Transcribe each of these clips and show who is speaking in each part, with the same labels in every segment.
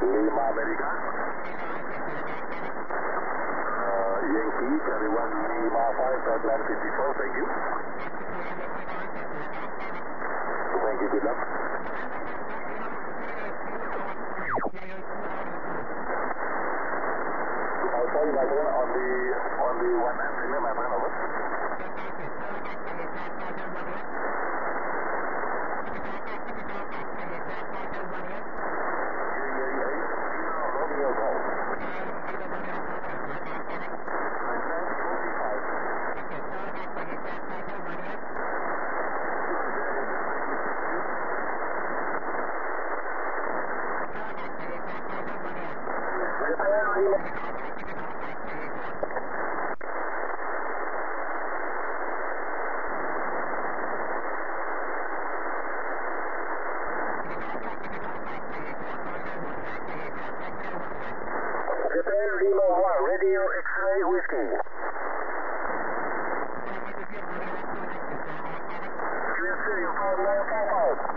Speaker 1: Lima Amerika. Yankee, carry 1 Lima 5, Flightline 54, thank you. Thank you, good luck. Sorry, my friend, on the 1 and 3, my friend, over. Radio X-ray Whiskey. USA 5955.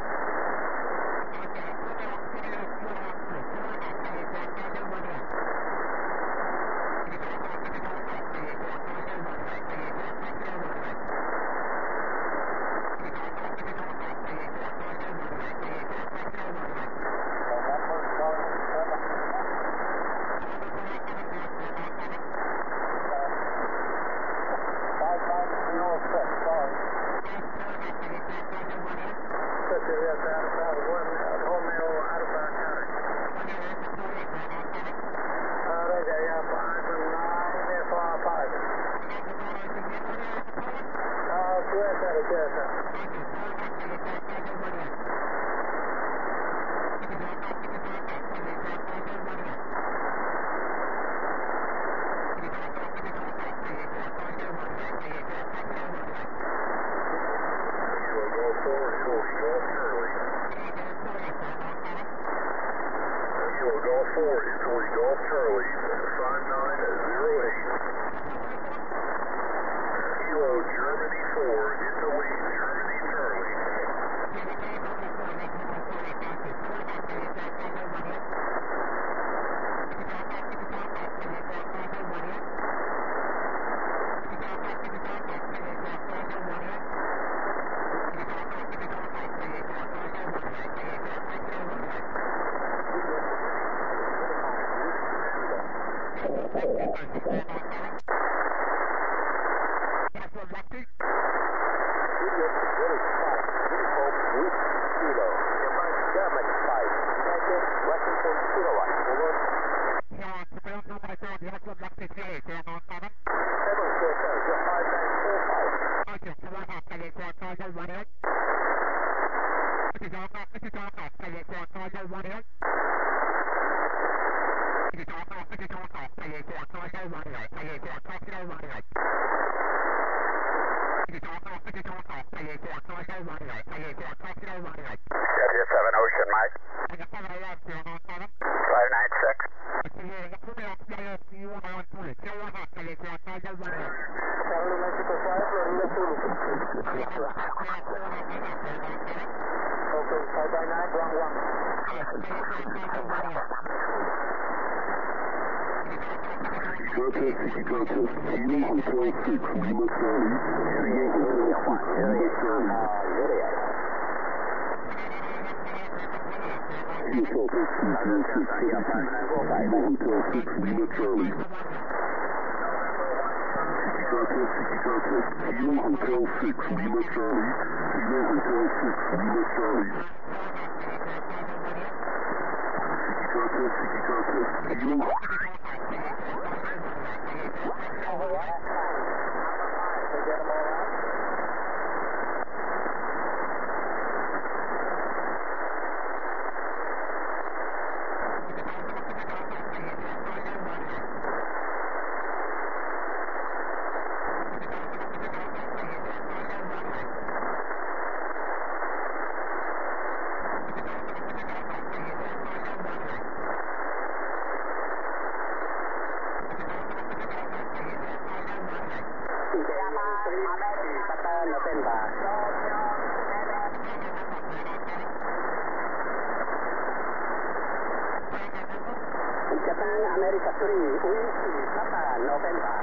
Speaker 2: Japan America 3, Whiskey Papa November.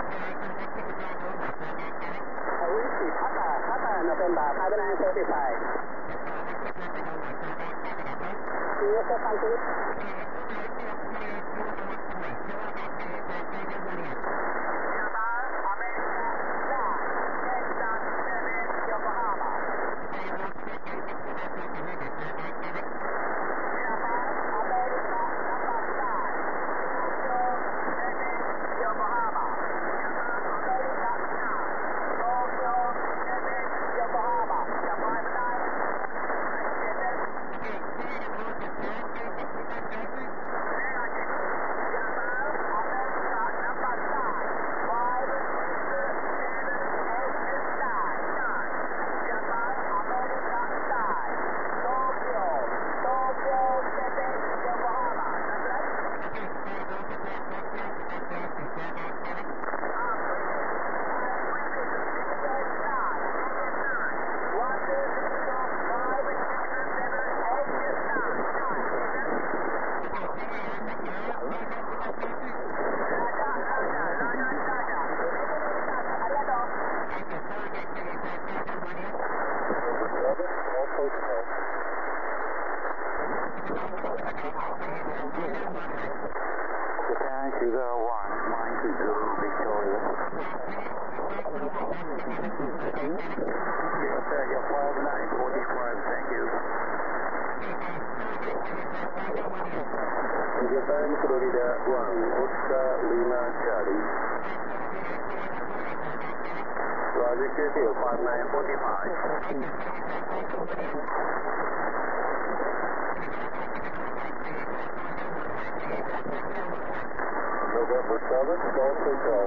Speaker 2: Whiskey Papa November 5945. USA Country.
Speaker 1: Japan 201, mine 20, Victoria. Yes, sir, you're 5945, thank you. Japan Florida 1, Oscar Lima Charlie. Roger, Sheffield 5945. November 7th, Golf Hotel.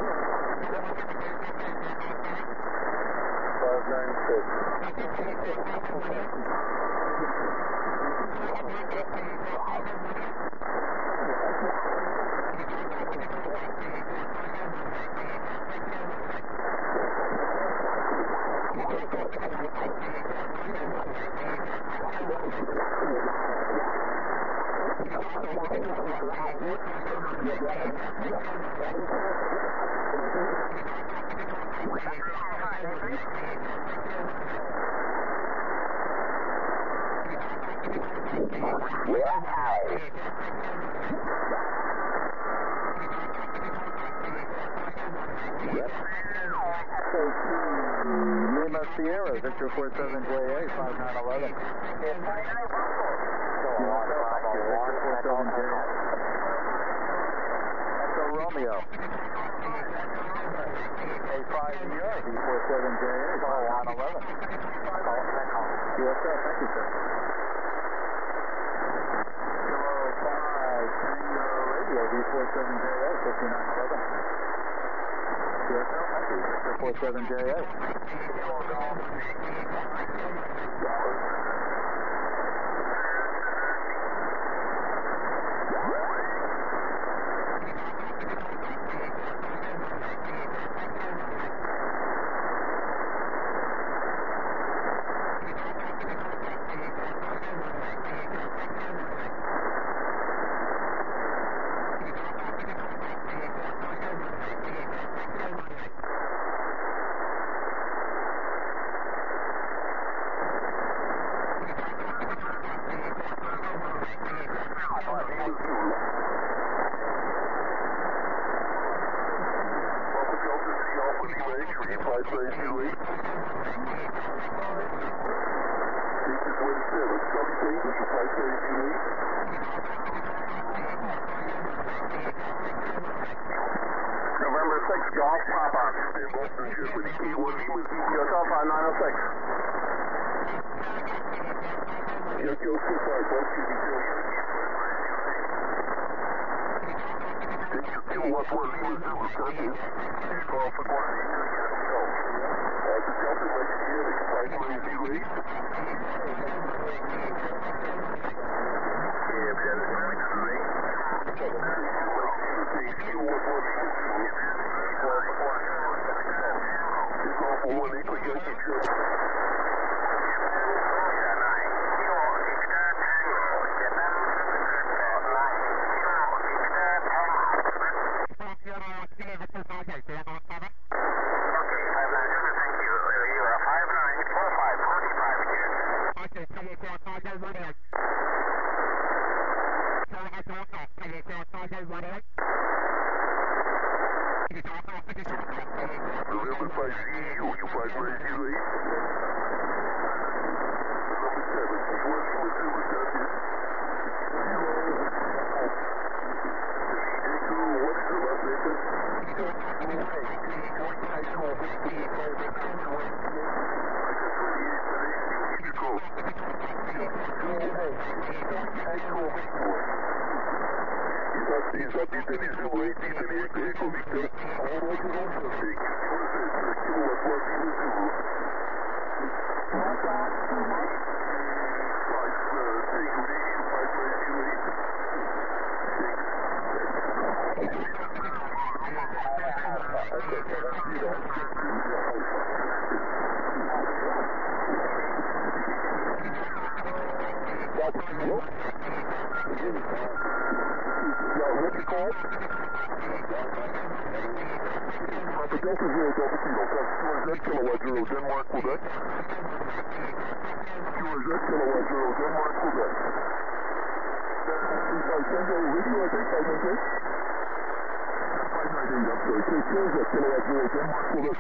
Speaker 1: 5911. Lima Sierra, Victor 47JA, 5911. Echo Romeo. A50, V47JA, 5911. USF, thank you, sir. Kilo 5, Tango Radio, V47JA, 5911. USF, thank you, Victor 47JA. November 6, Golf Papa. Yourself on 906. November 5 you 5508. Denmark, Quebec. QRZ, Kilowatt Zero, Denmark, Quebec. Tango radio, I think, 598. 598, I'm sorry. QRZ, Kilowatt Zero, Denmark, Quebec.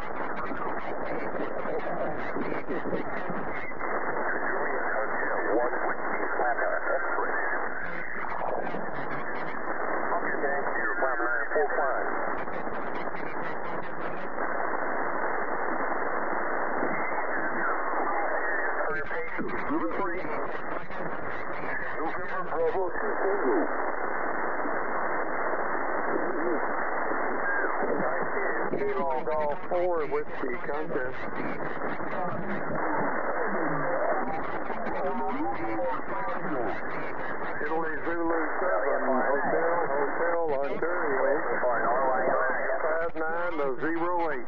Speaker 1: One Whiskey, Lambda, X-ray. Okay, thank you, 5945. November Bravo 2 Tango. Kilo Golf 4 Whiskey content. Italy Zulu 7 Hotel Ontario 5908.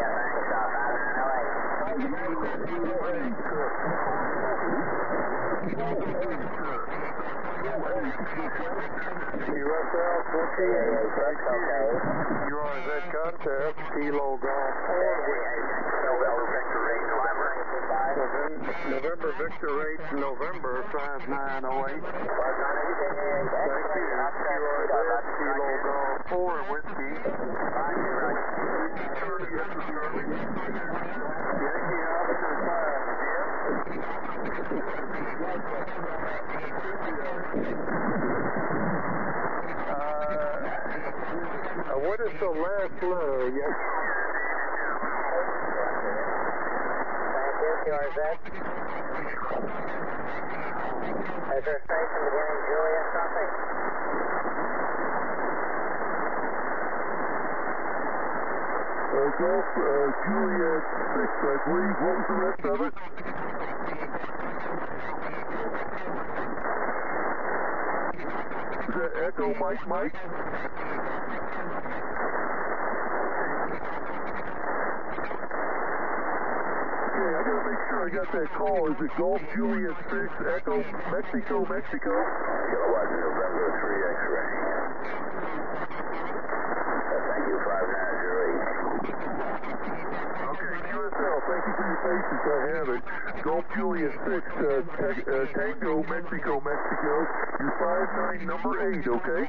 Speaker 1: USL 28, thank you. QRZ contact, Kilo Golf 4 November Victor 8 November Victor 8 November 5908. Thank you. QRZ, Kilo Golf 4 Whiskey. Yankee Oscar 5, what is the last letter? Yes. Thank you, QRZ. Is there a station beginning Juliet something? Golf, Juliet 6, I believe. What was the rest of it? Is that Echo Mike Mike? Okay, I gotta make sure I got that call. Is it Golf Juliet 6, Echo Mexico, Mexico? Kilowatt November 3 X-ray. Thank you, 5908. Okay, QSL, thank you for your patience. I have it. Golf Juliet 6, Tango, Mexico, Mexico. You're 59 number 8, okay?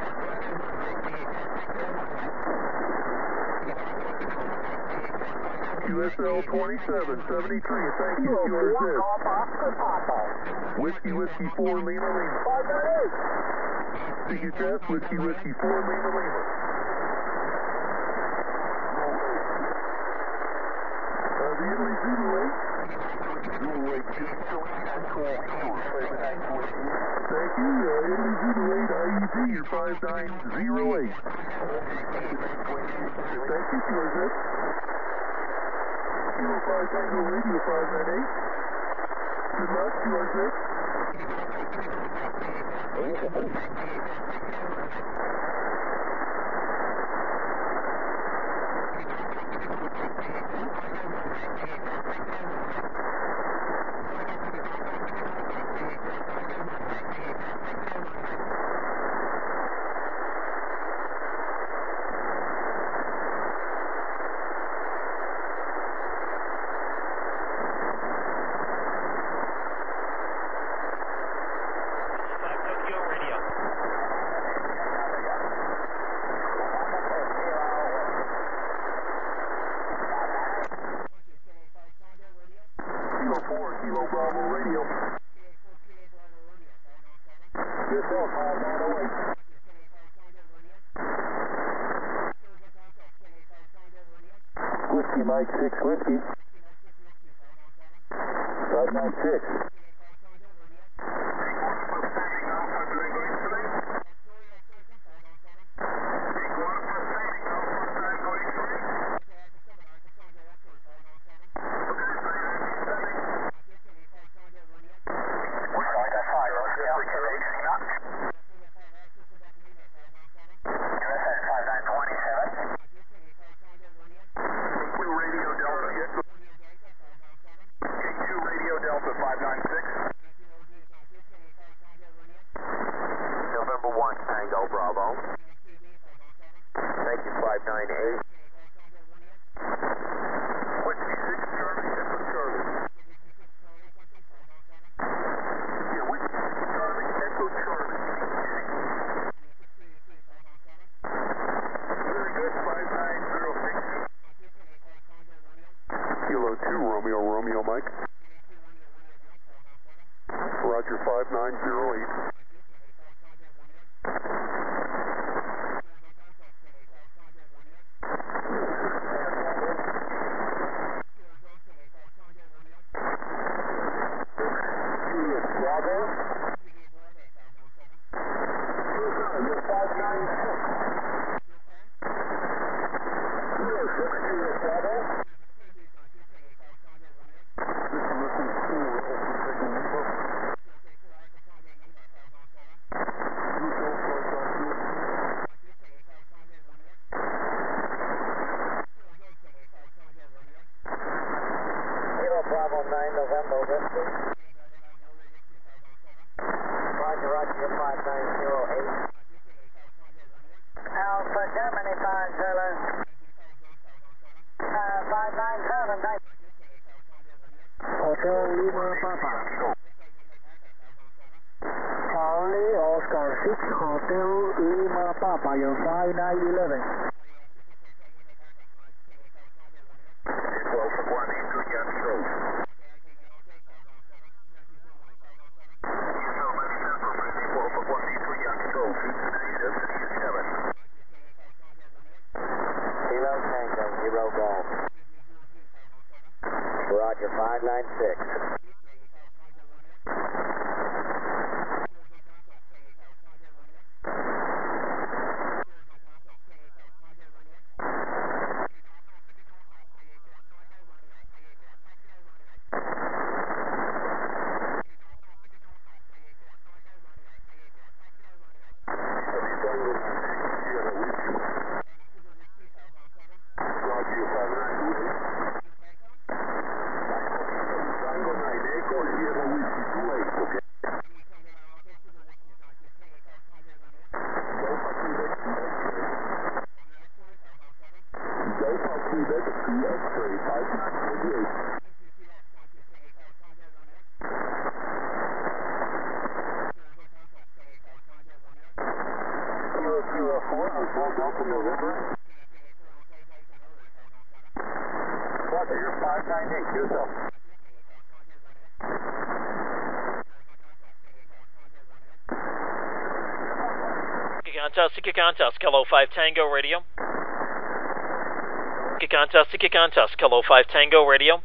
Speaker 1: QSL 2773, thank you, QRZ. Whiskey 4 Lima Lima. 598. CHS, Whiskey 4 Lima Lima. The Italy Zulu 8. Zulu 8, thank you, Italy Zulu 8 IEZ, you're 5908. Thank you, QRZ. Kilo 5 Tango Radio 598. Good luck, QRZ. yourself, 5908. Whiskey Mike 6 Whiskey. 596. November 1, Tango Bravo. Thank you, 598. Whiskey 6 Charlie, Echo Charlie. Yeah, Whiskey 6 Charlie, Echo Charlie. Very good, 5906. Kilo 2, Romeo, Romeo, Mike. Roger, 5908. Bravo 9 November Whiskey. Roger, Roger, 5908. Alpha Germany 5 Zulu. 597, thank you. Hotel Lima Papa. Charlie Oscar 6 Hotel Lima Papa, you're 5911. Roger, 596. You're 598, yourself.
Speaker 3: Sticky contest, Kilo 5 Tango Radio. Sticky contest, Kilo 5 Tango Radio.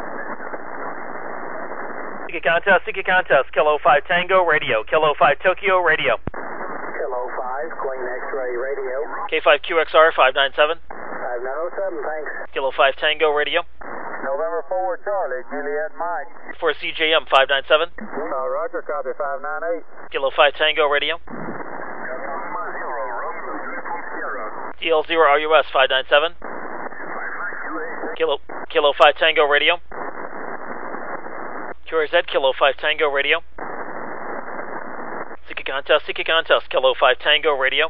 Speaker 3: Sticky contest, Kilo 5 Tango Radio, Kilo 5 Tokyo Radio.
Speaker 2: Kilo 5, Queen X-Ray Radio.
Speaker 3: K5QXR 597.
Speaker 2: 5907, thanks.
Speaker 3: Kilo 5 Tango Radio.
Speaker 1: November 4 Charlie, Juliet Mike.
Speaker 3: 4CJM 597.
Speaker 1: Roger, copy 598.
Speaker 3: Kilo 5 Tango Radio. DL0 RUS 597. Kilo 5 Tango Radio. QRZ Kilo 5 Tango Radio. Sticky contest, Kilo 5 Tango Radio.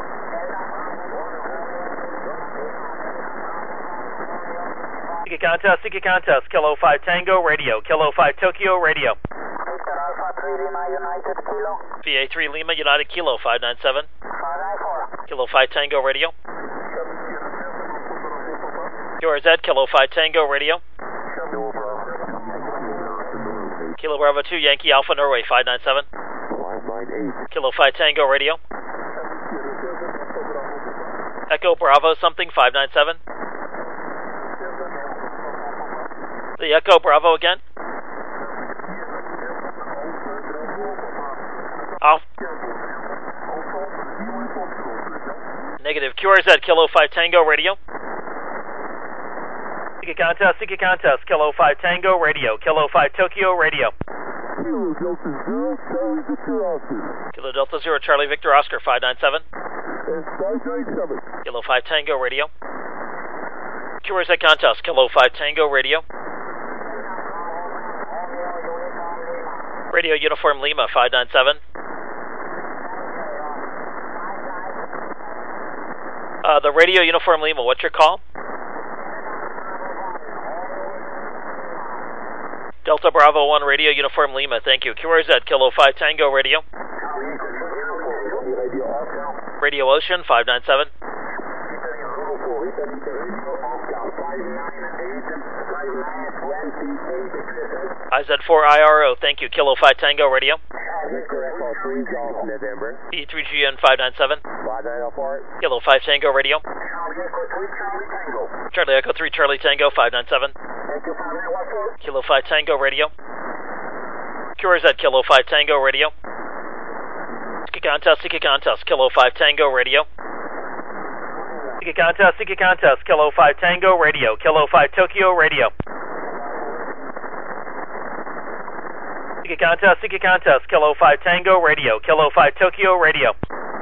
Speaker 3: Sticky contest, Kilo 5 Tango Radio, Kilo 5 Tokyo Radio. VA3 Lima United Kilo 597. Kilo 5 Tango Radio. QRZ Kilo 5 Tango Radio. Kilo Bravo 2 Yankee Alpha Norway 597.
Speaker 1: 598.
Speaker 3: Kilo 5 Tango Radio. Echo Bravo something, 597. The Echo Bravo again. Off. Negative. QRZ, Kilo 5 Tango Radio. Seek a contest, Kilo 5 Tango Radio, Kilo 5 Tokyo Radio.
Speaker 1: Kilo Delta 0, Charlie Victor Oscar.
Speaker 3: Kilo Delta 0, Charlie Victor Oscar, 597.
Speaker 1: And 597.
Speaker 3: Kilo 5 Tango Radio. QRZ contest, Kilo 5 Tango Radio. Radio Uniform Lima, 597. The Radio Uniform Lima, what's your call? Delta Bravo 1 Radio Uniform Lima, thank you. QRZ, Kilo 5 Tango Radio. Radio Ocean, 597. IZ4IRO, thank you. Kilo 5 Tango Radio. E3GN 597. Kilo 5 Tango Radio. Charlie Echo 3 Charlie Tango 597. Kilo 5 Tango Radio. QRZ Kilo 5 Tango Radio. Seek a contest, Kilo 5 Tango Radio. Seek a contest, Kilo 5 Tango Radio, Kilo 5 Tokyo Radio. Seek a contest, Kilo 5 Tango Radio, Kilo 5 Tokyo Radio.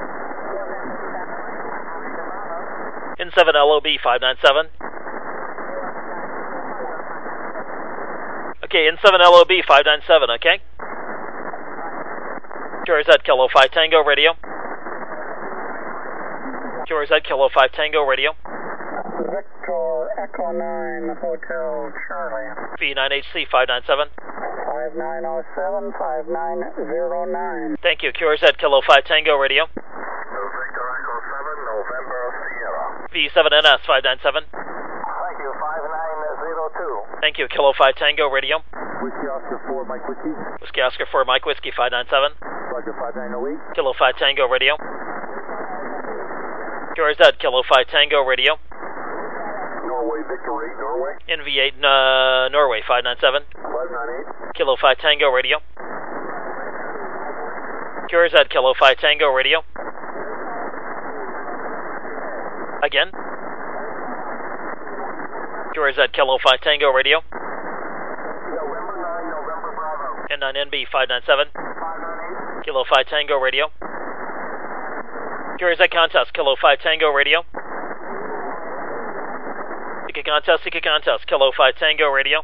Speaker 3: N7 LOB 597. Okay, N7 LOB 597, okay? QRZ Kilo 5 Tango Radio. QRZ Kilo 5 Tango Radio.
Speaker 2: Victor Echo 9 Hotel Charlie.
Speaker 3: V9HC 597.
Speaker 2: 5907 5909.
Speaker 3: Thank you. QRZ Kilo 5 Tango Radio.
Speaker 1: Victor Echo 7, November Sierra.
Speaker 3: V7NS 597.
Speaker 1: Thank you, 5902.
Speaker 3: Thank you. Kilo 5 Tango Radio.
Speaker 1: Whiskey Oscar 4, Mike Whiskey.
Speaker 3: Whiskey Oscar 4 Mike Whiskey 597.
Speaker 1: Roger, 5908.
Speaker 3: Kilo 5 Tango Radio. QRZ Kilo 5 Tango Radio.
Speaker 1: Norway, Victor 8, Norway.
Speaker 3: NV8 Norway 597.
Speaker 1: 598.
Speaker 3: Kilo 5 Tango Radio. QRZ Kilo 5 Tango Radio. Again. QRZ Kilo 5 Tango Radio.
Speaker 1: November 9, November Bravo.
Speaker 3: N9NB 597.
Speaker 1: 598.
Speaker 3: Kilo 5 Tango Radio. QRZ contest, Kilo 5 Tango Radio. Seek a contest, Kilo 5 Tango Radio.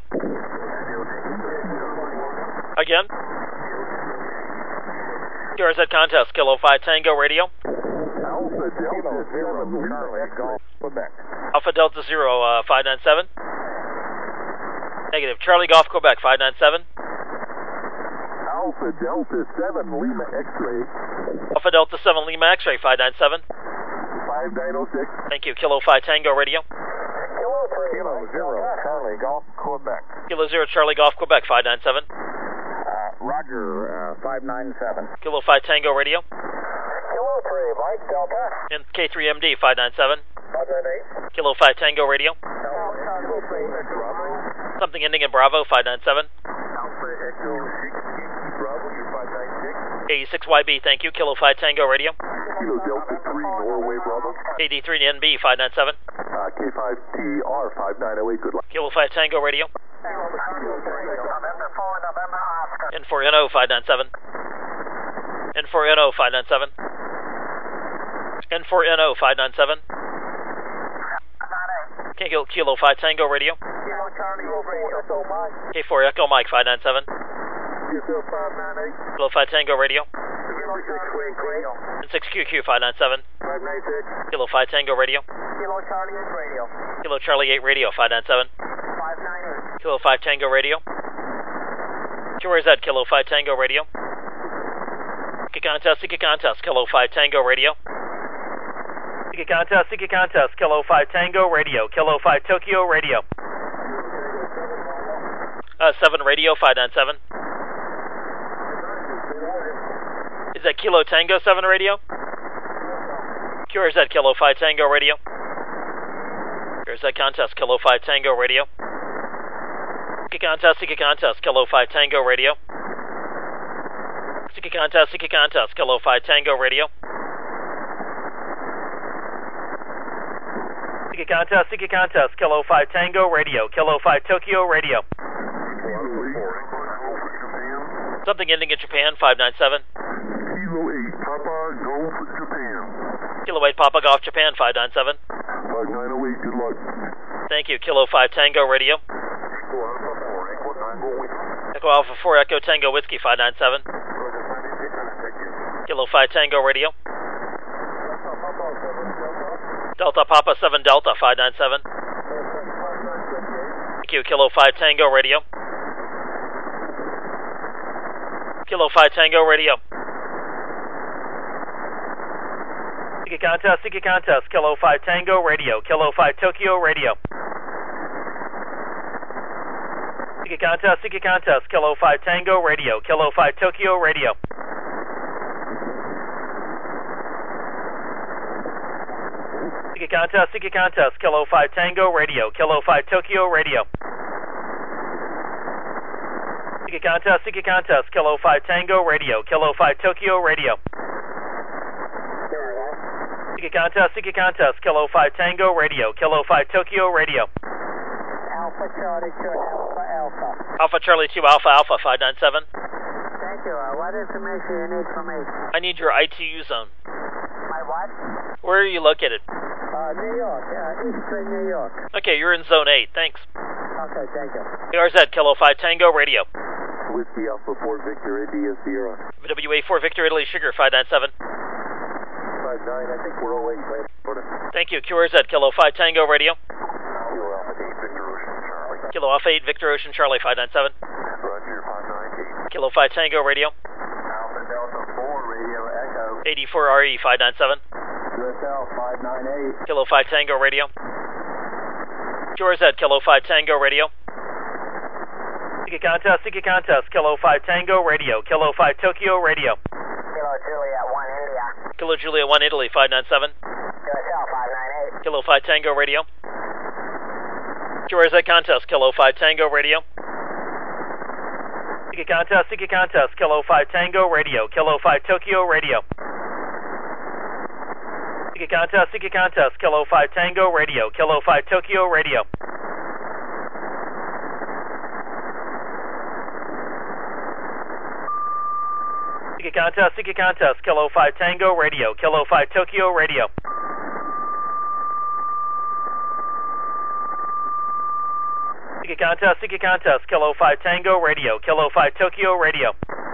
Speaker 3: Again. QRZ contest, Kilo 5 Tango Radio.
Speaker 1: Alpha Delta 0, Charlie, Golf, Quebec.
Speaker 3: Alpha Delta 0, 597. Negative. Charlie Golf, Quebec, 597.
Speaker 1: Alpha Delta 7, Lima X-ray.
Speaker 3: Alpha Delta 7, Lima X-ray, 597.
Speaker 1: 5906.
Speaker 3: Thank you. Kilo 5 Tango Radio.
Speaker 1: Kilo 0, Charlie, Golf, Quebec.
Speaker 3: Kilo 0, Charlie Golf, Quebec, 597.
Speaker 2: Roger, 597.
Speaker 3: Kilo 5 Tango Radio.
Speaker 2: Kilo 3, Mike Delta.
Speaker 3: And K3MD, 597.
Speaker 2: Roger, 8.
Speaker 3: Kilo 5 Tango Radio.
Speaker 1: Kilo 4, Bravo.
Speaker 3: Something ending in Bravo, 597.
Speaker 1: Alpha Echo 6, Bravo, you're 596.
Speaker 3: 86YB, thank you. Kilo 5 Tango Radio.
Speaker 1: Kilo Delta 3, Norway, Bravo.
Speaker 3: AD3NB, 597.
Speaker 1: K5TR 5908, good luck.
Speaker 3: Kilo 5 Tango Radio.
Speaker 2: November 4, November Oscar.
Speaker 3: N4NO, 597. N4NO, 597. N4NO, 597. Kilo 5 Tango Radio.
Speaker 2: Kilo Charlie over Echo Mike.
Speaker 3: K4 Echo Mike, 597.
Speaker 1: Kilo 598.
Speaker 3: Kilo 5 Tango Radio.
Speaker 2: Kilo Charlie Radio.
Speaker 3: And 6QQ, 597.
Speaker 1: 596.
Speaker 3: Kilo 5 Tango Radio.
Speaker 2: Kilo Charlie 8 Radio.
Speaker 3: Kilo Charlie 8 Radio, 597.
Speaker 2: 598.
Speaker 3: Kilo 5 Tango Radio. QRZ, Kilo 5 Tango Radio. Seek a contest, Kilo 5 Tango Radio. Seek a contest, Kilo 5 Tango Radio, Kilo 5 Tokyo Radio. 7 Radio, 597. Is that Kilo Tango 7 radio? QRZ Kilo 5 Tango radio. QRZ contest Kilo 5 Tango radio. Seeker contest Kilo 5 Tango radio. Seeker contest Kilo 5 Tango radio. Seeker contest Kilo 5 Tango radio. Kilo 5 Tokyo radio. Something ending in Japan 597.
Speaker 1: Kilo 8 Papa Golf Japan.
Speaker 3: Kilo 8 Papa Golf Japan 597.
Speaker 1: 5908, good luck.
Speaker 3: Thank you. Kilo 5 Tango radio. Echo Alpha 4 Echo Tango Whiskey 597. Kilo 5 Tango radio. Delta Papa 7 Delta 597. Thank you. Kilo 5 Tango radio. Kilo 5 Tango radio. Seeker contest Kilo 5 Tango radio. Kilo 5 Tokyo radio. Seeker contest Kilo 5 Tango radio. Kilo 5 Tokyo radio. Seeker contest Kilo 5 Tango radio. Kilo 5 Tokyo radio. Seeker contest Kilo 5 Tango radio. Kilo 5 Tokyo radio. Seeker contest Kilo 5 Tango radio. Kilo 5 Tokyo radio.
Speaker 2: Alpha Charlie 2 Alpha Alpha.
Speaker 3: Alpha Charlie 2 Alpha Alpha 597.
Speaker 2: Thank you. What information you need from me?
Speaker 3: I need your ITU zone.
Speaker 2: My what?
Speaker 3: Where are you located?
Speaker 2: New York. Eastern New York.
Speaker 3: Okay, you're in Zone 8. Thanks.
Speaker 2: Okay, thank you.
Speaker 3: QRZ Kilo 5 Tango radio.
Speaker 1: Whiskey Alpha 4 Victor India Sierra.
Speaker 3: WA4 Victor Italy Sugar 597.
Speaker 1: 59, I think we're all 8.
Speaker 3: Thank you. QRZ Kilo 5 Tango radio.
Speaker 1: Kilo Alpha 8 Victor Ocean Charlie.
Speaker 3: Kilo Alpha 8 Victor Ocean Charlie 597.
Speaker 1: Roger 598.
Speaker 3: Kilo 5 Tango radio.
Speaker 1: Alpha Delta 4 Radio Echo.
Speaker 3: 84RE 597.
Speaker 1: USL 598.
Speaker 3: Kilo 5 Tango radio. QRZ Kilo 5 Tango radio. Seeker contest Kilo 5 Tango radio. Kilo 5 Tokyo radio.
Speaker 2: Kilo Juliet 1 India.
Speaker 3: Kilo Juliet 1 Italy 597.
Speaker 2: USL 598.
Speaker 3: Kilo 5 Tango radio. QRZ contest Kilo 5 Tango radio. Seeker contest Kilo 5 Tango radio. Kilo 5 Tokyo radio. Seeker contest Kilo 5 Tango radio. Kilo 5 Tokyo radio. Seeker contest Kilo 5 Tango radio. Kilo 5 Tokyo radio. Seeker contest Kilo 5 Tango radio. Kilo 5 Tokyo radio.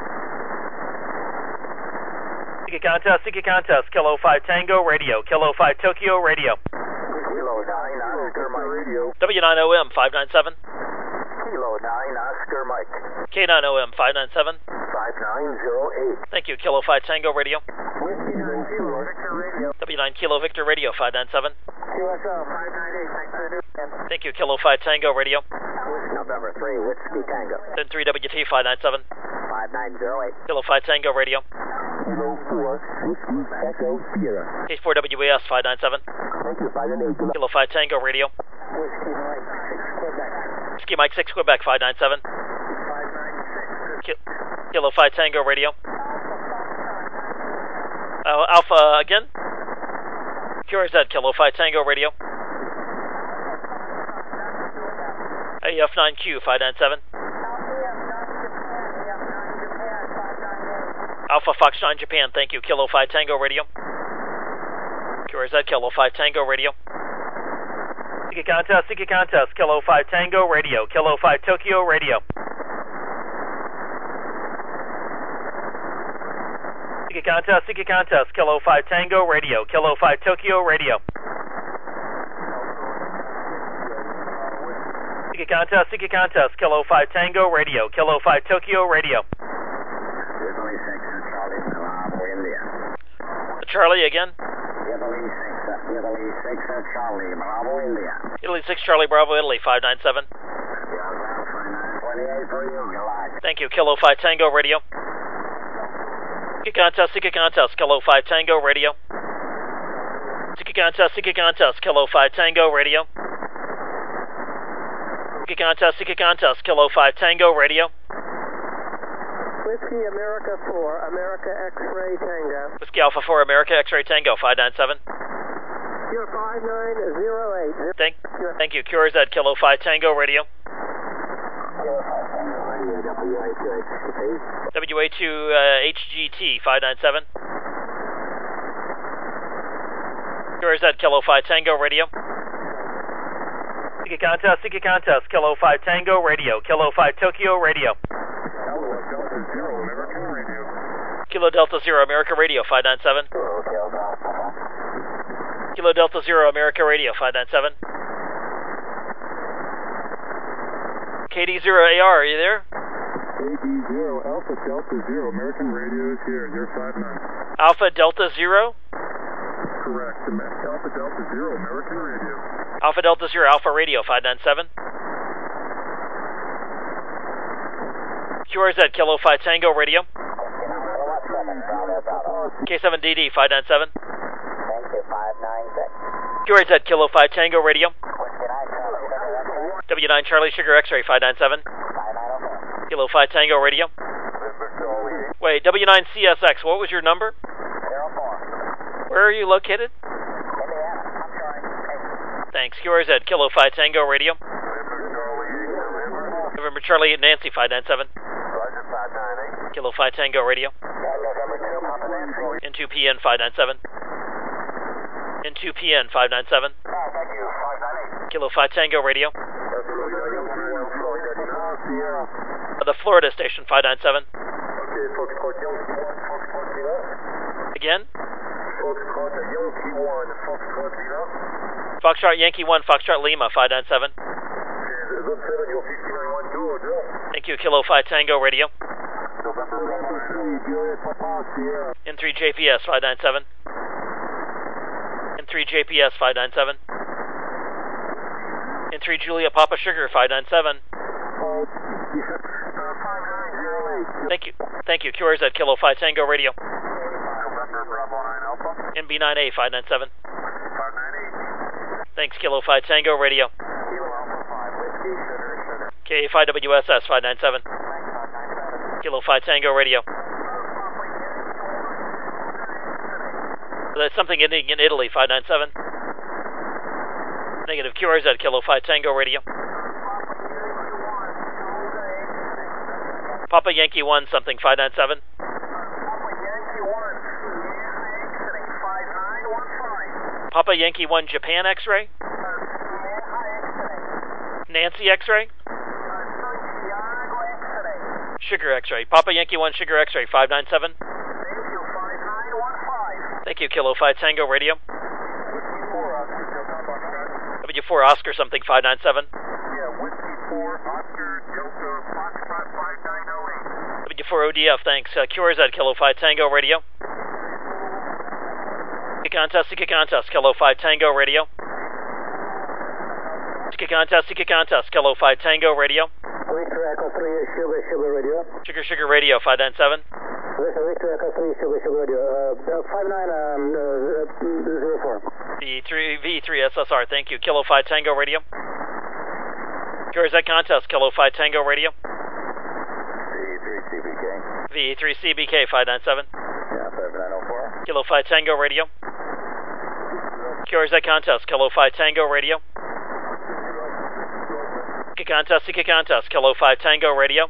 Speaker 3: Seeker contest Kilo 5 Tango radio. Kilo 5 Tokyo radio.
Speaker 1: Kilo 9 Oscar Mike Radio.
Speaker 3: W9OM 597.
Speaker 1: Kilo 9 Oscar Mike.
Speaker 3: K9OM 597.
Speaker 1: 5908.
Speaker 3: Thank you. Kilo 5 Tango radio.
Speaker 1: Whiskey 9 Kilo Victor Radio.
Speaker 3: W9 Kilo Victor radio 597.
Speaker 2: QSL 598.
Speaker 3: Thank you. Kilo 5 Tango radio.
Speaker 2: November 3 Whiskey Tango.
Speaker 3: Then 3WT 597.
Speaker 2: 5908.
Speaker 3: Kilo 5 Tango radio.
Speaker 1: Kilo 4 Whiskey Echo Sierra.
Speaker 3: Case 4 WAS 597.
Speaker 1: Thank you, 598.
Speaker 3: Kilo 5 Tango radio.
Speaker 2: Whiskey Mike 6 Quebec.
Speaker 3: Whiskey Mike 6 Quebec 597.
Speaker 2: 596.
Speaker 3: Kilo 5 Tango radio. Alpha again. QRZ Kilo 5 Tango radio. AF9Q 597. Alpha Fox 9 Japan, thank you. Kilo 5 Tango radio. QRZ Kilo 5 Tango radio. Seeker contest Kilo 5 Tango radio. Kilo 5 Tokyo radio. Seeker contest Kilo 5 Tango radio. Kilo 5 Tokyo radio. Seeker contest Kilo 5 Tango radio. Kilo 5 Tokyo radio.
Speaker 2: Italy 6 Charlie Bravo India.
Speaker 3: Charlie again.
Speaker 2: Italy 6 Charlie Bravo India.
Speaker 3: Italy 6 Charlie Bravo Italy 597.
Speaker 2: 28 for you, July.
Speaker 3: Thank you. Kilo 5 Tango radio. Seeker contest, Kilo 5 Tango Radio. Seeker contest, Kilo 5 Tango Radio. Seeker contest, Kilo 5 Tango Radio.
Speaker 2: Whiskey America 4, America X-Ray Tango.
Speaker 3: Whiskey Alpha 4, America X-Ray Tango, 597.
Speaker 2: You're 5908.
Speaker 3: Thank you. QRZ, Kilo 5 Tango Radio. WA2 HGT, 597. QRZ, Kilo 5 Tango Radio. Seeker contest, Kilo 5 Tango Radio. Kilo 5 Tokyo Radio. Kilo Delta Zero, America Radio, 597. Kilo Delta Zero, America Radio, 597. KD0AR, are you there?
Speaker 1: KD0, Alpha Delta Zero, American Radio is here. You're 59.
Speaker 3: Alpha Delta Zero?
Speaker 1: Correct. Alpha Delta Zero, American Radio.
Speaker 3: Alpha Delta Zero, Alpha Radio, 597. QRZ, Kilo 5 Tango Radio. K7DD, 597. QRZ, Kilo 5 Tango Radio. W9 Charlie Sugar X-Ray, 597. Kilo 5 Tango Radio. Wait, W9 CSX, what was your number? 04. Where are you located? Thanks. QRZ, Kilo 5 Tango Radio. November Charlie Nancy, 597. Kilo 5 Tango Radio. N2PN 597. N2PN 597. Kilo 5 Tango Radio. The Florida station 597. Again? Foxtrot Yankee 1, Foxtrot Lima 597. Thank you, Kilo 5 Tango Radio. N3 JPS 597. N3 JPS 597. N3 Julia Papa Sugar 597. Thank you, QRZ Kilo 5 Tango Radio. NB9A 597. Thanks, Kilo 5 Tango Radio. K5WSS 597. Kilo 5 Tango Radio. That's something ending in Italy, 597. Negative, QRZ, Kilo 5 Tango Radio. Papa Yankee 1, something, 597. Papa Yankee 1, Japan X-Ray. Nancy X-Ray. Sugar X-Ray. Papa Yankee 1, Sugar X-Ray, 597. Thank you, Kilo 5 Tango Radio. W4 Oscar something, 597. W4 ODF, thanks. QRZ, Kilo 5 Tango Radio. Seeker contest, Kilo 5 Tango Radio. Seeker contest, Kilo 5 Tango Radio.
Speaker 2: Victor Echo 3, Sugar Radio.
Speaker 3: Sugar Radio, 597.
Speaker 2: Victor Echo 3, Sugar Radio. 5904.
Speaker 3: V3 SSR, thank you. Kilo 5 Tango Radio. QRZ contest, Kilo 5 Tango Radio. V3 CBK, 597.
Speaker 2: Yeah, 5904.
Speaker 3: Kilo 5 Tango Radio. QRZ contest, Kilo 5 Tango Radio. Seeker contest, Kilo 5 Tango Radio.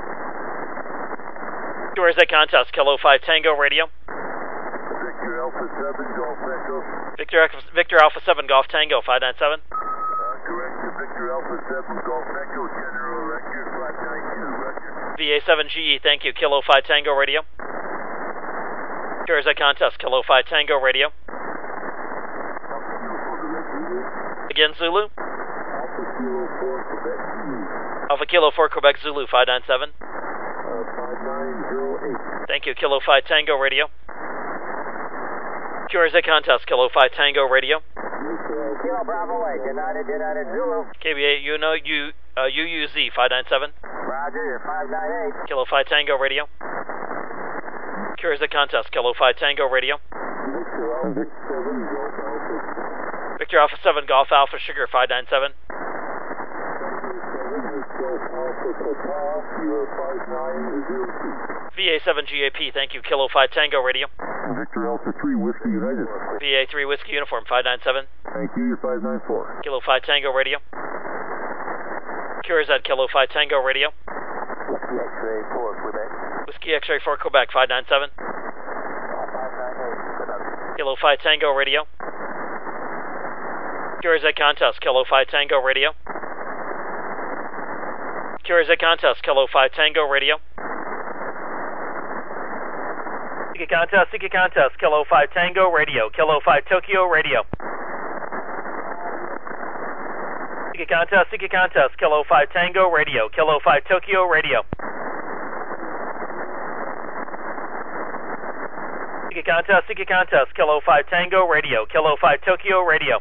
Speaker 3: QRZ contest, Kilo 5 Tango Radio.
Speaker 1: Victor Alpha 7, Golf Echo.
Speaker 3: Victor Alpha 7, Golf Tango, 597.
Speaker 1: Correct, Victor Alpha 7, Golf Echo, General Record 592, Record.
Speaker 3: VA7GE, thank you, Kilo 5 Tango Radio. QRZ contest, Kilo 5 Tango Radio. Again, Zulu. Alpha Kilo 4, Quebec Zulu, 597.
Speaker 1: 5908.
Speaker 3: Thank you, Kilo 5 Tango Radio. QRZ contest, Kilo 5 Tango Radio.
Speaker 2: Kilo Bravo 8, United Zulu.
Speaker 3: KBA, UUZ, 597.
Speaker 2: Roger, 598.
Speaker 3: Kilo 5 Tango Radio. Curious at contest, Kilo 5 Tango Radio. Victor Alpha 7 Golf Alpha Sugar 597. VA7 GAP, thank you, Kilo 5 Tango Radio.
Speaker 1: Victor Alpha 3 Whiskey United.
Speaker 3: VA3 Whiskey Uniform 597.
Speaker 1: Thank you, 594.
Speaker 3: Kilo 5 Tango Radio. Curious at Kilo 5 Tango Radio.
Speaker 2: Whiskey X-ray 4 Quebec.
Speaker 3: Whiskey X-ray 4 Quebec 597.
Speaker 2: 598.
Speaker 3: Kilo 5 Tango Radio. Curious at contest, Kilo 5 Tango Radio. Curious at contest, Kilo 5 Tango Radio. Seek a contest, Kilo 5 Tango Radio, Kilo 5 Tokyo Radio. Seek a contest, Kilo 5 Tango Radio, Kilo 5 Tokyo Radio. Seek a contest, Kilo 5 Tango Radio, Kilo 5 Tokyo Radio.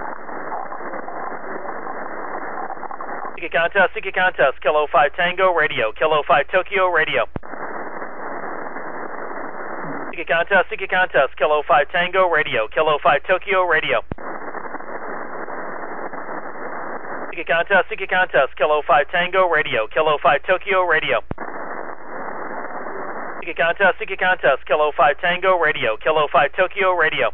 Speaker 3: Seek a contest, Kilo 5 Tango Radio, Kilo 5 Tokyo Radio. Seek a contest, Kilo 5 Tango Radio, Kilo 5 Tokyo Radio. Seek a contest, Kilo 5 Tango Radio, Kilo 5 Tokyo Radio. Seek a contest, Kilo 5 Tango Radio, Kilo 5 Tokyo Radio.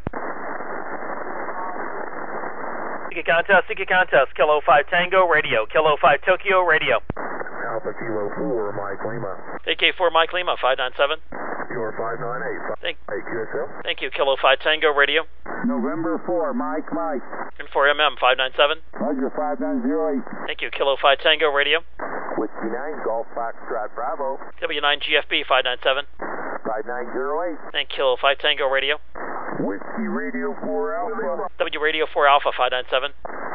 Speaker 3: Seek a contest, Kilo 5 Tango Radio, Kilo 5 Tokyo Radio.
Speaker 1: Alpha Kilo 4, Mike Lima.
Speaker 3: AK4 Mike Lima 597.
Speaker 1: Your 598.
Speaker 3: Thank you,
Speaker 1: QSL.
Speaker 3: Kilo 5 Tango Radio.
Speaker 2: November 4, Mike.
Speaker 3: And 4MM 597.
Speaker 2: Roger, 5908.
Speaker 3: Thank you, Kilo 5 Tango Radio.
Speaker 2: Whiskey 9, Golf Foxtrot Bravo.
Speaker 3: W9 GFB 597.
Speaker 2: 5908.
Speaker 3: Thank Kilo 5 Tango Radio.
Speaker 1: Whiskey Radio 4 Alpha.
Speaker 3: W Radio 4 Alpha 597.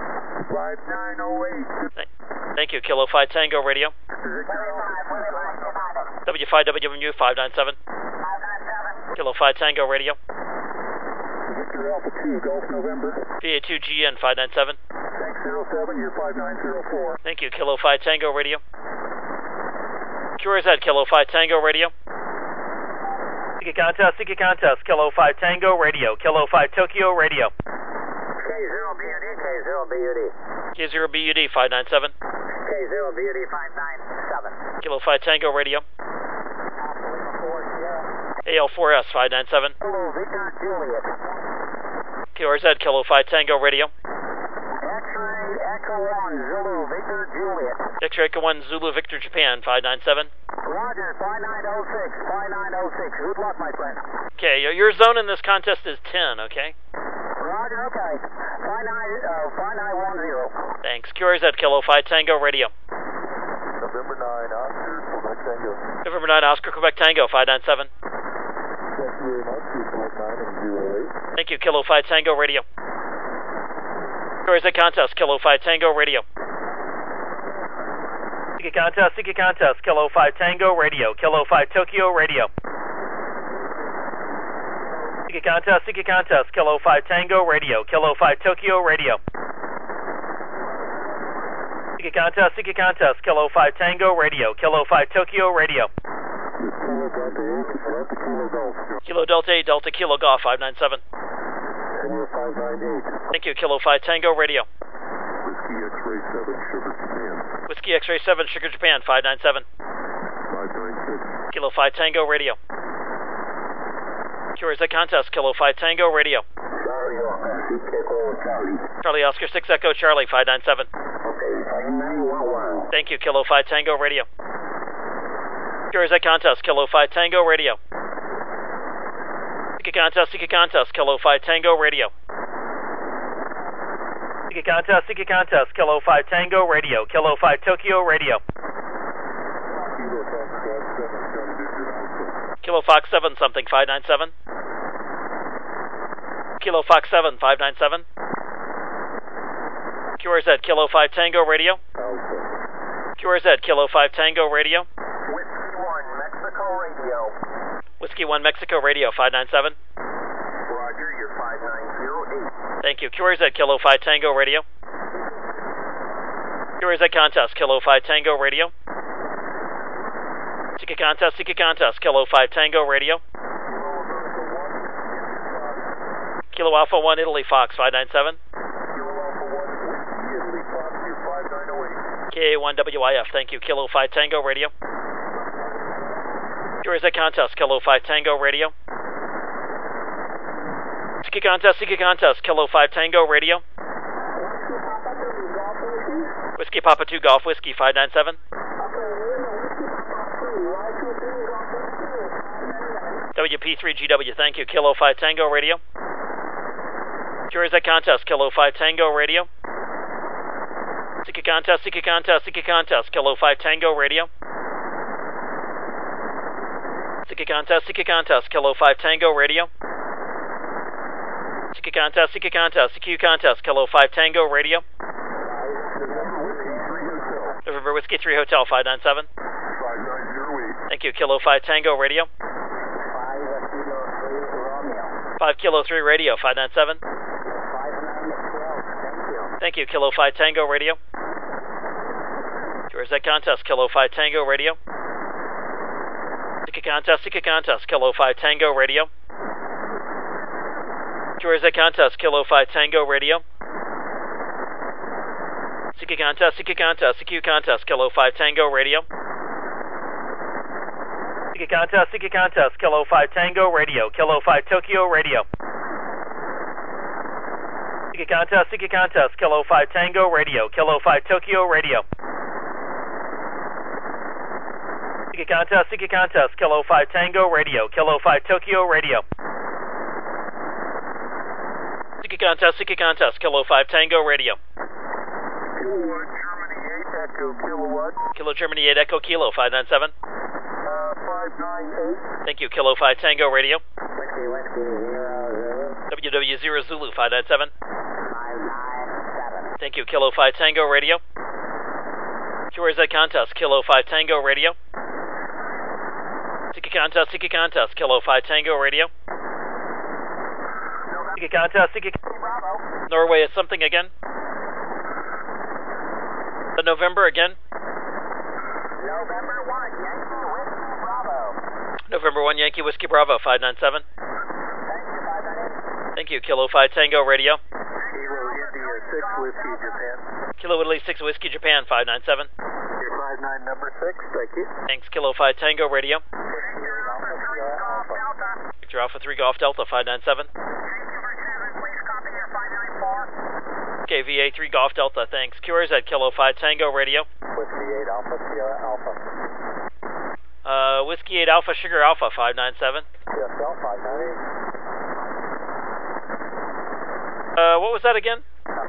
Speaker 1: 5908.
Speaker 3: Thank you, Kilo 5 Tango Radio. W5 WMU 597. Kilo 5 Tango Radio.
Speaker 1: Victor Alpha 2, Golf November.
Speaker 3: VA2 GN 597.
Speaker 1: 607, you're 5904.
Speaker 3: Thank you, Kilo 5 Tango Radio. QRZ, Kilo 5 Tango Radio. Seek a contest, Kilo 5 Tango Radio, Kilo 5 Tokyo Radio. K0BUD 597.
Speaker 2: K0BUD 597.
Speaker 3: Kilo 5 Tango Radio. AL4S 597.
Speaker 2: Victor Juliet.
Speaker 3: QRZ, Kilo 5 Tango Radio.
Speaker 2: X-ray Echo 1 Zulu Victor Juliet.
Speaker 3: X-ray Echo 1 Zulu Victor Japan 597.
Speaker 2: Roger, 5906. 5906. Good luck, my friend.
Speaker 3: Okay, your zone in this contest is 10, okay?
Speaker 2: Roger, okay. 5910.
Speaker 3: Thanks. QRZ, Kilo 5 Tango Radio.
Speaker 1: November 9, Oscar, Quebec Tango.
Speaker 3: November 9, Oscar, Quebec Tango 597.
Speaker 1: Thank you very much, you're 59 and 08.
Speaker 3: Thank you, Kilo 5 Tango Radio. QRZ contest, Kilo 5 Tango Radio. Seek a contest, Kilo 5 Tango Radio, Kilo 5 Tokyo Radio. Seek a contest, Kilo 5 Tango Radio, Kilo 5 Tokyo Radio. Seek a contest, Kilo 5 Tango Radio, Kilo 5 Tokyo Radio. Kilo Delta 8, Delta Kilo Golf 597. Thank you, Kilo 5 Tango Radio.
Speaker 1: Whiskey X-ray 7, Sugar Japan.
Speaker 3: Whiskey X-ray 7, Sugar Japan 597.
Speaker 1: 596.
Speaker 3: Kilo 5 Tango Radio. QRZ contest, Kilo 5 Tango Radio. Charlie Oscar 6 Echo Charlie 597. Thank you, Kilo 5 Tango Radio. QRZ contest, Kilo 5 Tango Radio. Seek a contest, Kilo 5 Tango Radio. Seek a contest, Kilo 5 Tango Radio, Kilo 5 Tokyo Radio. Kilo Fox 7 something 597. Kilo Fox 7 597. QRZ, Kilo 5 Tango Radio. QRZ, Kilo 5 Tango Radio. Whiskey 1 Mexico Radio 597.
Speaker 2: Roger, you're 5908.
Speaker 3: Thank you. QRZ, Kilo 5 Tango Radio. QRZ contest, Kilo 5 Tango Radio. Seek a contest, Kilo 5 Tango Radio. Kilo Alpha 1 Italy Fox 597.
Speaker 1: Kilo Alpha 1 Whiskey Italy Fox 25908.
Speaker 3: KA1WIF, thank you. Kilo 5 Tango Radio. Curious at contest, Kilo 5 Tango Radio. Ski contest, Kilo 5 Tango Radio. Whiskey Papa 2 Golf Whiskey 597. WP3GW, thank you. Kilo 5 Tango Radio. Curious at contest, Kilo 5 Tango Radio. Siki contest, Kilo 5 Tango Radio. Siki contest, Kilo 5 Tango Radio. Siki contest, Kilo 5 Tango Radio. November Whiskey 3 Hotel 597.
Speaker 1: 5908.
Speaker 3: Thank you. Kilo 5 Tango Radio. 5 Kilo 3 Radio 597. Thank you. Kilo 5 Tango Radio. Curious at contest, Kilo 5 Tango Radio. Siki contest, Kilo 5 Tango Radio. Curious at contest, Kilo 5 Tango Radio. Siki contest, Kilo 5 Tango Radio. Siki contest, Kilo 5 Tango Radio, Kilo 5 Tokyo Radio. Siki contest, Kilo 5 Tango Radio, Kilo 5 Tokyo Radio. Siki contest, Kilo 5 Tango Radio, Kilo 5 Tokyo Radio. Siki contest, Kilo 5 Tango Radio.
Speaker 1: Germany 8 Echo Kilowatt.
Speaker 3: Kilo Germany 8 Echo Kilo 597.
Speaker 1: 598.
Speaker 3: Thank you. Kilo 5 Tango Radio.
Speaker 2: Whiskey 00.
Speaker 3: WW0 Zulu 597.
Speaker 2: 597.
Speaker 3: Thank you. Kilo 5 Tango Radio. Curious at contest, Kilo 5 Tango Radio. Siki contest, Kilo 5 Tango Radio. Siki contest, Norway is something again. The November again.
Speaker 2: November 1, Yankee Whiskey Bravo.
Speaker 3: November 1 Yankee Whiskey Bravo 597.
Speaker 2: Thank you, 598.
Speaker 3: Thank you. Kilo 5 Tango Radio.
Speaker 1: Kilo India 6 Whiskey Japan.
Speaker 3: Kilo Italy 6 Whiskey Japan 597.
Speaker 1: Your 59 number 6, thank you.
Speaker 3: Thanks. Kilo 5 Tango Radio. Victor Alpha 3 Golf Delta 597. KVA 3 Golf Delta, thanks. Cures at Kilo 5 Tango Radio.
Speaker 2: Whiskey 8 Alpha, Sierra Alpha.
Speaker 3: Whiskey 8 Alpha Sugar Alpha 597.
Speaker 2: CSL 598.
Speaker 3: What was that again?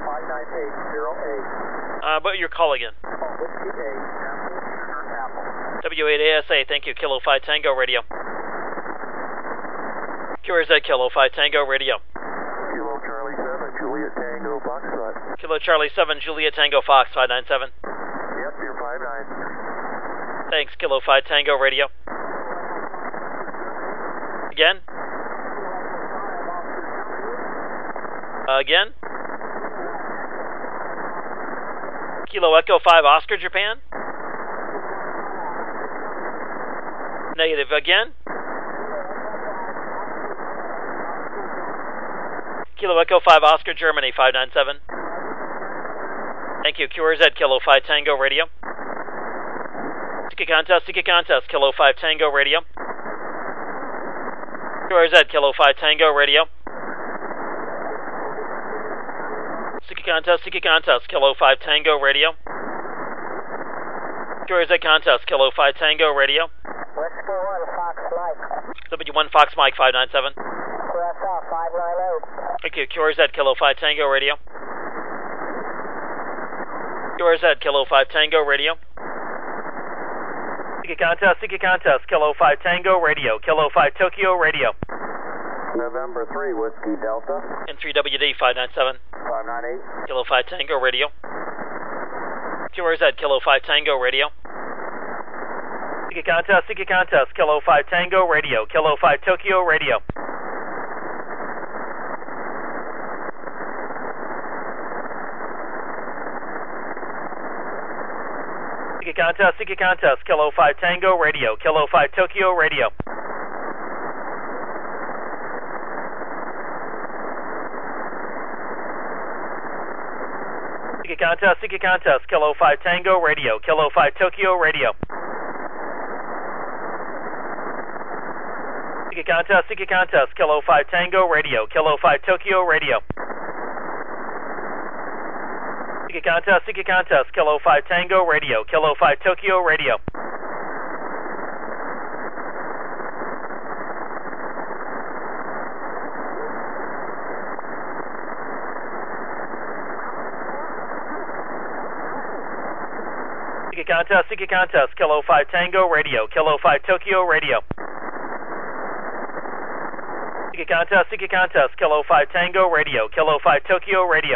Speaker 2: 59808.
Speaker 3: But your call again.
Speaker 2: Whiskey 8 Apple, Sugar Apple.
Speaker 3: W8 ASA, thank you. Kilo 5 Tango Radio. Cures at Kilo 5 Tango Radio.
Speaker 1: Kilo Charlie 7 Juliet Tango Foxtrot.
Speaker 3: Kilo Charlie 7 Juliet Tango Fox 597.
Speaker 1: Yep, you're 59.
Speaker 3: Thanks. Kilo 5 Tango Radio. Again? Again? Kilo Echo 5 Oscar Japan? Negative. Again? Kilo Echo 5 Oscar Germany 597. Thank you. Cures at Kilo 5 Tango Radio. Siki contest, Kilo 5 Tango Radio. Cures at Kilo 5 Tango Radio. Siki contest, Kilo 5 Tango Radio. Cures at contest, Kilo 5 Tango Radio.
Speaker 2: Whiskey 1 Fox Mike.
Speaker 3: W1 Fox Mike 597.
Speaker 2: QSL 598.
Speaker 3: Thank you. Cures at Kilo 5 Tango Radio. Cures at Kilo 5 Tango Radio. Siki contest, Kilo 5 Tango Radio, Kilo 5 Tokyo Radio.
Speaker 2: November 3 Whiskey Delta.
Speaker 3: And 3WD 597.
Speaker 2: 598.
Speaker 3: Kilo 5 Tango Radio. Cures at Kilo 5 Tango Radio. Siki contest, Kilo 5 Tango Radio, Kilo 5 Tokyo Radio. Siki contest, Kilo 5 Tango Radio, Kilo 5 Tokyo Radio. Seek a contest, Kilo 5 Tango Radio, Kilo 5 Tokyo Radio. Seek a contest, Kilo 5 Tango Radio, Kilo 5 Tokyo Radio. Seek a contest, Kilo 5 Tango Radio, Kilo 5 Tokyo Radio. Seek a contest, Kilo 5 Tango Radio, Kilo 5 Tokyo Radio. Seek a contest, Kilo 5 Tango Radio, Kilo 5 Tokyo Radio.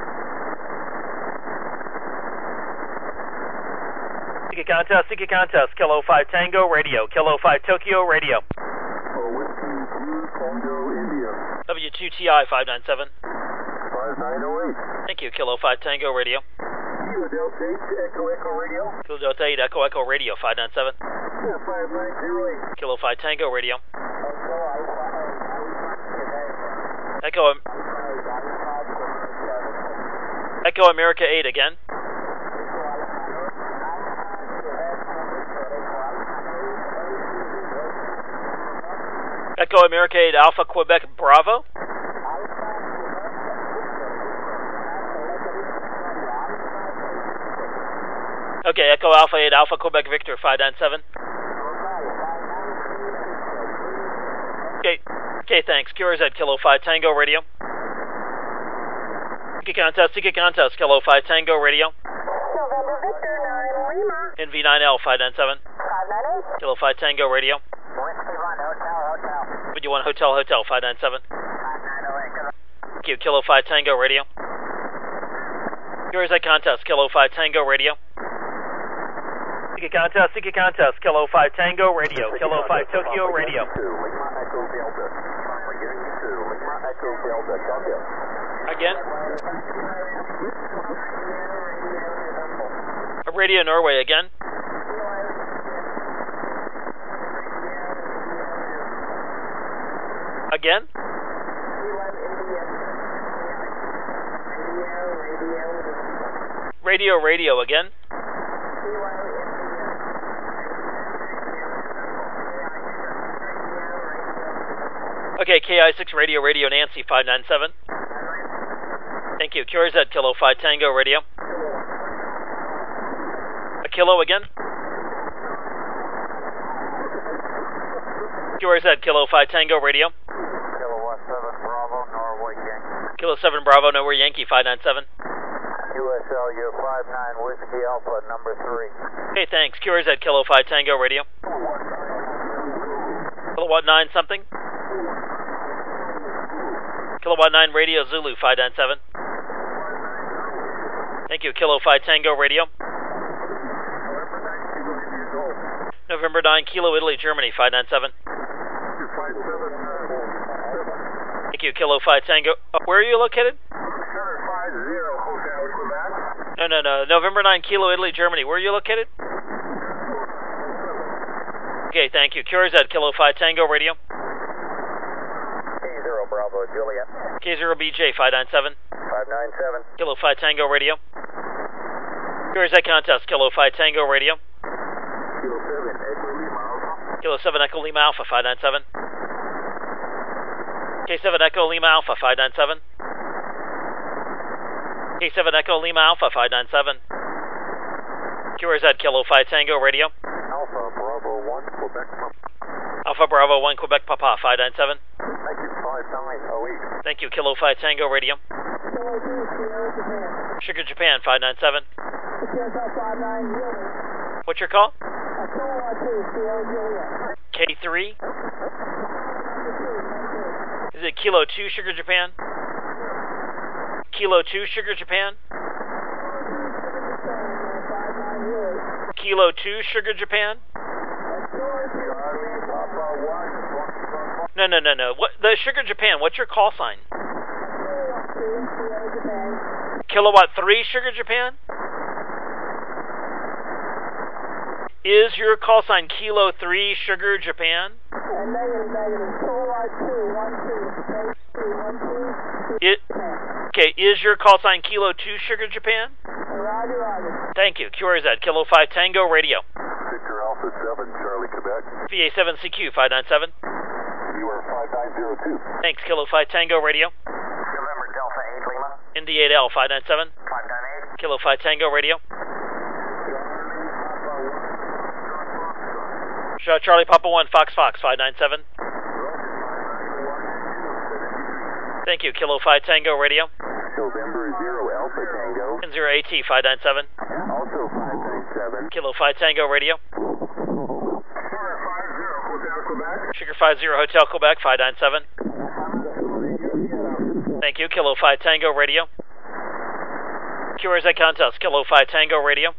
Speaker 3: Seek a contest, Kilo 5 Tango Radio, Kilo 5 Tokyo Radio.
Speaker 1: Whiskey Blue Tango India.
Speaker 3: W2TI 597.
Speaker 1: 5908.
Speaker 3: Thank you, Kilo 5 Tango Radio.
Speaker 1: Kilo Delta 8 Echo Echo Radio.
Speaker 3: Kilo Delta 8 Echo Echo Radio 597.
Speaker 1: 5908.
Speaker 3: Kilo 5 Tango Radio. Echo America 8 again. Echo America 8 Alpha Quebec Bravo. Okay, Echo Alpha 8 Alpha Quebec Victor 597. Okay, thanks. QRZ Kilo 5 Tango Radio. Seek a contest, Kilo 5 Tango Radio.
Speaker 4: November Victor 9 Lima.
Speaker 3: NV9L 597.
Speaker 4: 598.
Speaker 3: Kilo 5 Tango Radio.
Speaker 4: Whiskey 1 Hotel.
Speaker 3: Would you want Hotel 597?
Speaker 4: 5908.
Speaker 3: Thank you, Kilo 5 Tango Radio. QRZ contest, Kilo 5 Tango Radio. Seek a contest, Kilo 5 Tango Radio, Kilo 5 Tokyo Radio.
Speaker 1: Lima Echo Delta. Lima Echo Delta. Delta.
Speaker 3: Again? Radio Norway again. Again? Radio again. Okay, KI6 Radio Nancy 597. Thank you. QRZ Kilo 5 Tango Radio. A Kilo again. QRZ Kilo 5 Tango Radio.
Speaker 2: Kilo 7 Bravo, Norway Yankee.
Speaker 3: Kilo 7 Bravo, Norway Yankee 597.
Speaker 2: USLU 59 Whiskey Alpha, number 3.
Speaker 3: Okay, thanks. QRZ Kilo 5 Tango Radio. Kilowatt 9 something. Kilowatt 9 Radio Zulu 597. Thank you. Kilo 5 Tango Radio. November 9 Kilo Italy Germany 597. Thank you. Kilo 5 Tango. Where are you located? No. November 9 Kilo Italy Germany. Where are you located? Okay, thank you. QRZ Kilo 5 Tango Radio.
Speaker 2: K0 Bravo Juliet.
Speaker 3: K0 BJ 597.
Speaker 2: 597.
Speaker 3: Kilo 5 Tango Radio. QRZ contest Kilo 5 Tango Radio. Kilo 7 Echo Lima Alpha 597. K7 Echo Lima Alpha 597. K7 Echo Lima Alpha 597. QRZ Kilo 5 Tango Radio.
Speaker 1: Alpha Bravo 1 Quebec.
Speaker 3: Alpha Bravo 1 Quebec Papa 597.
Speaker 1: Thank you, 5908.
Speaker 3: Thank you, Kilo 5 Tango Radio. Sugar Japan 597. What's your call? K3? Is it Kilo 2 Sugar Japan? Kilo 2 Sugar Japan? Kilo 2 Sugar Japan? No. What the Sugar Japan, what's your call sign? Kilowatt 3 Sugar Japan? Is your call sign Kilo 3 Sugar Japan? Okay, is your call sign Kilo 2 Sugar Japan?
Speaker 2: Roger, roger.
Speaker 3: Thank you. QRZ, Kilo 5 Tango Radio.
Speaker 1: Victor Alpha 7, Charlie, Quebec.
Speaker 3: VA7CQ 597.
Speaker 1: You are 5902.
Speaker 3: Thanks, Kilo 5 Tango Radio.
Speaker 4: November Delta 8 Lima.
Speaker 3: Indy 8L 597.
Speaker 4: 598.
Speaker 3: Kilo 5 Tango Radio. Charlie Papa 1 Fox 597. Thank you, Kilo 5 Tango Radio.
Speaker 1: November 0 Alpha Tango.
Speaker 3: And 0 AT 597.
Speaker 1: Also 597.
Speaker 3: Kilo 5 Tango Radio.
Speaker 1: Sugar 50 Hotel Quebec.
Speaker 3: Sugar 50 Hotel Quebec 597. Thank you, Kilo 5 Tango Radio. QRZ Contest, Kilo 5 Tango Radio.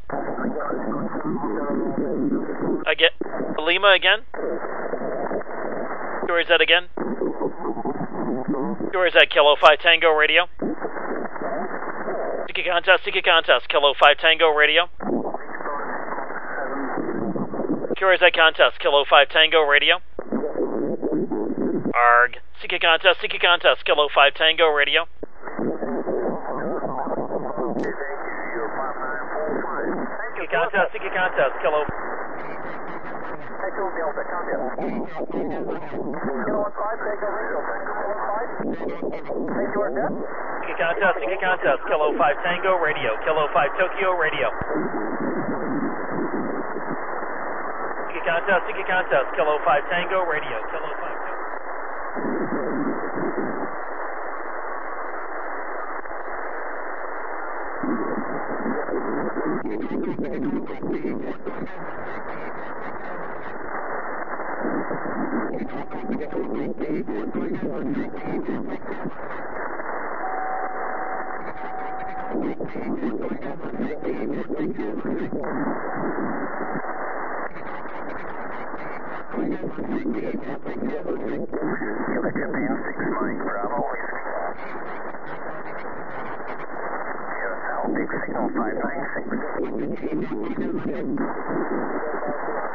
Speaker 3: Again, Lima again. QRZ again. QRZ Kilo 5 Tango Radio. Seeker Contest, Kilo 5 Tango Radio. QRZ Contest, Kilo 5 Tango Radio. ARG. Seeker Contest, Kilo 5 Tango Radio. Seeker Contest, Kilo.
Speaker 2: Echo Delta, contest. Kilo 15, Echo Radio. Thank you, we're good.
Speaker 3: Seeker Contest, Kilo 5 Tango Radio. Kilo 5 Tokyo Radio. Seeker Contest, Kilo 5 Tango Radio. Kilo 5 Tokyo.
Speaker 4: Japan 6 Mike Bravo. USL Big Signal 596.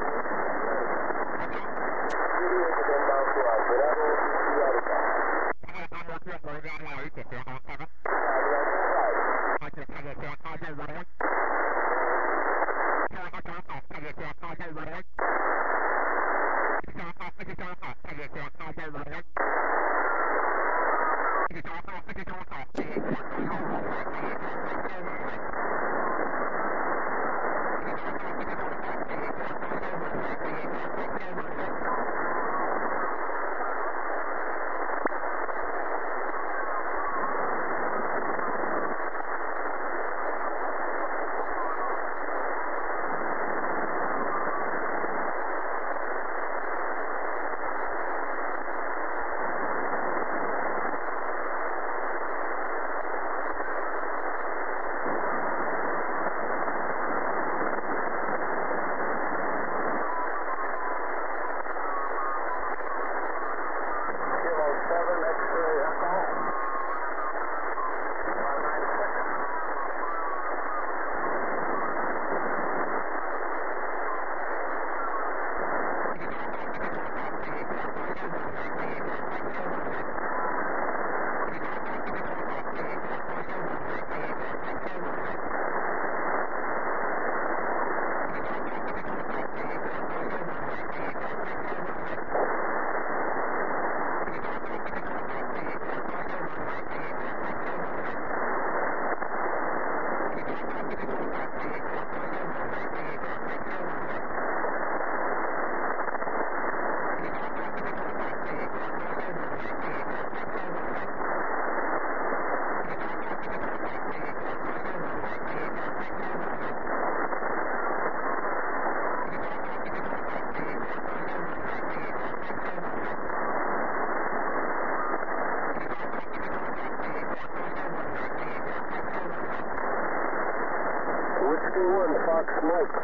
Speaker 1: Fox Mike.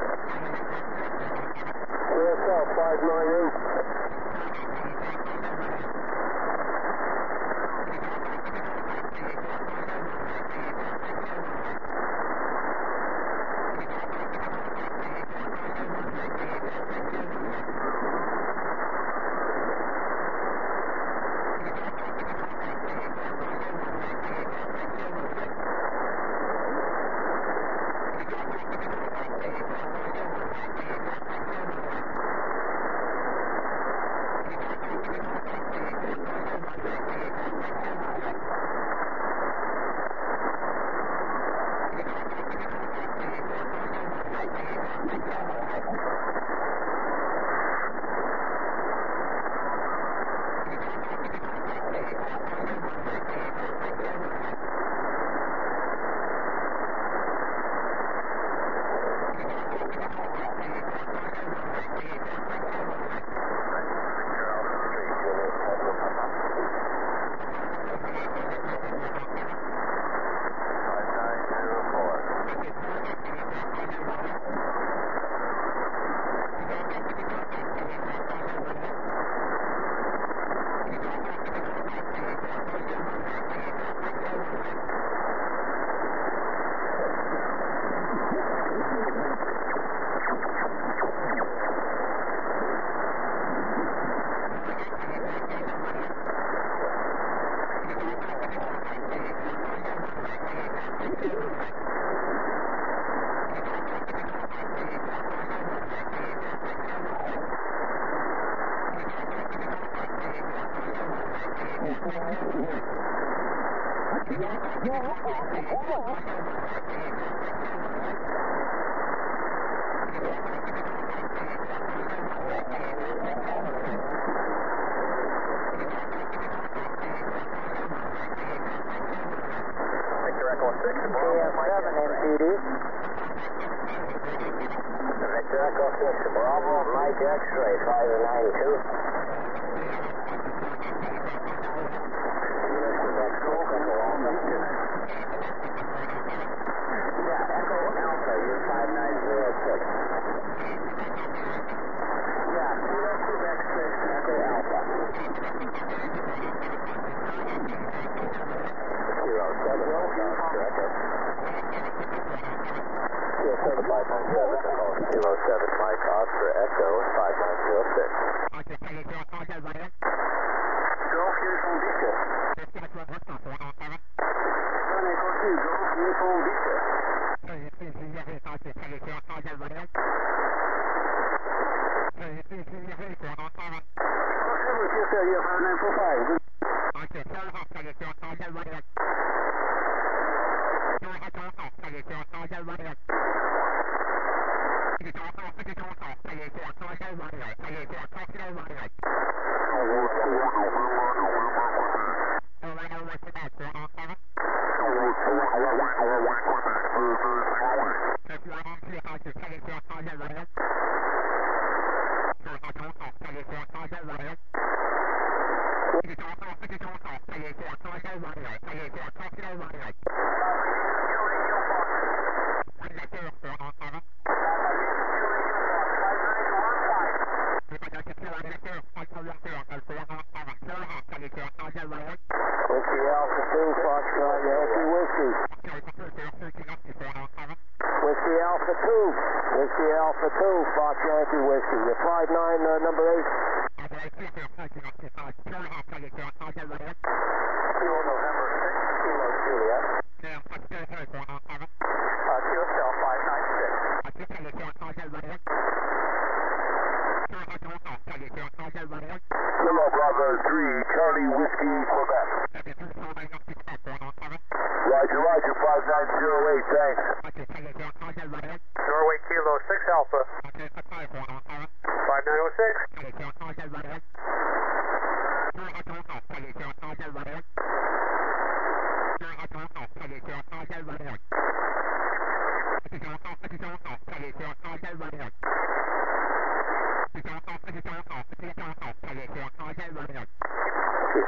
Speaker 1: USL 598.
Speaker 2: Victor Echo 6, Bravo, Mike X-ray, 592. Yeah, Echo Alpha, you're 5906. Yeah, Kilo Quebec 6, Echo Alpha. Kilo 7, Echo. Kilo 7, 597, calls Kilo 7, Mike Oscar Echo, 5906. Golf Uniform Victor. Sun Echo 2, Golf Uniform Victor. Whiskey Alpha 2, Foxtrot, Yankee Whiskey. Whiskey Alpha 2, Whiskey Alpha 2, Fox Yankee Whiskey. You're 59, number 8. Kilo November 6, Kilo Juliet. Kilo Cell 596. Kilo Bravo 3, Charlie Whiskey, Quebec. Roger, Roger, 5908, thanks. Norway Kilo 6 Alpha. 5906.